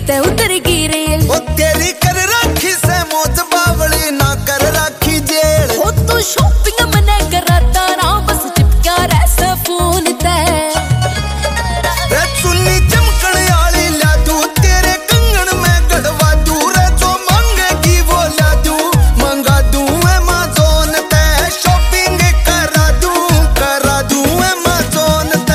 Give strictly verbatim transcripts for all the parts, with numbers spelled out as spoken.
ते उतर गिरे ओ तेरी कर राखी से मौज बावली ना कर राखी जेल हो तू शॉपिंग मने कराता ना बस चिपका रैसा फोन ते रे चुन्नी चमकण आली ला दू तेरे कंगन में गड़वा दू रे जो मांगेगी वो ला दू मंगा दू अमेज़न ते शॉपिंग करा दू करा दू अमेज़न ते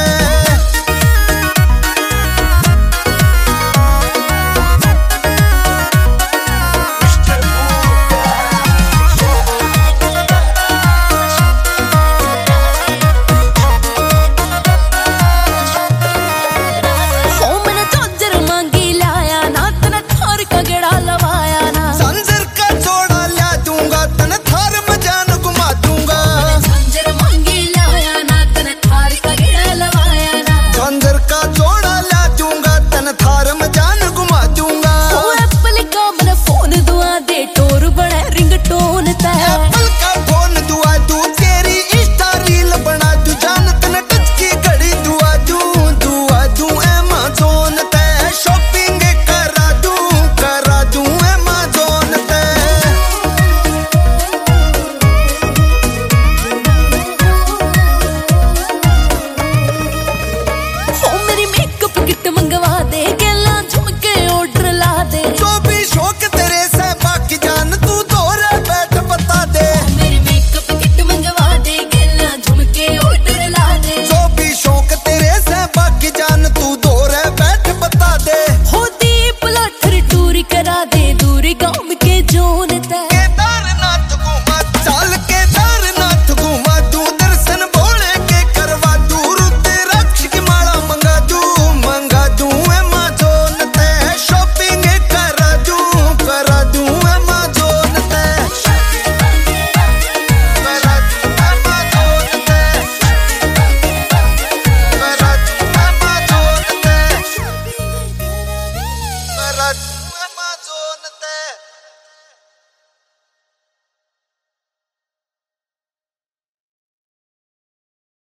But